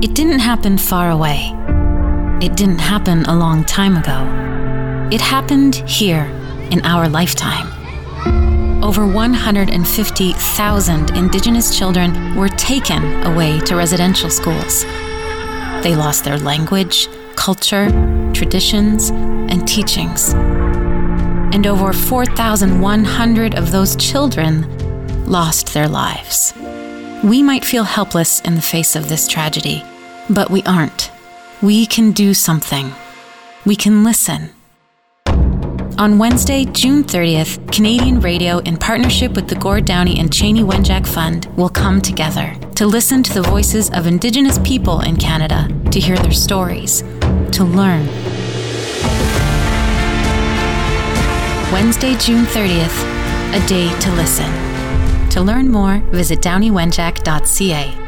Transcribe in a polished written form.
It didn't happen far away. It didn't happen a long time ago. It happened here in our lifetime. Over 150,000 Indigenous children were taken away to residential schools. They lost their language, culture, traditions, and teachings. And over 4,100 of those children lost their lives. We might feel helpless in the face of this tragedy, but we aren't. We can do something. We can listen. On Wednesday, June 30th, Canadian Radio, in partnership with the Gord Downie and Cheney Wenjack Fund, will come together to listen to the voices of Indigenous people in Canada, to hear their stories, to learn. Wednesday, June 30th, a day to listen. To learn more, visit downeywenjack.ca.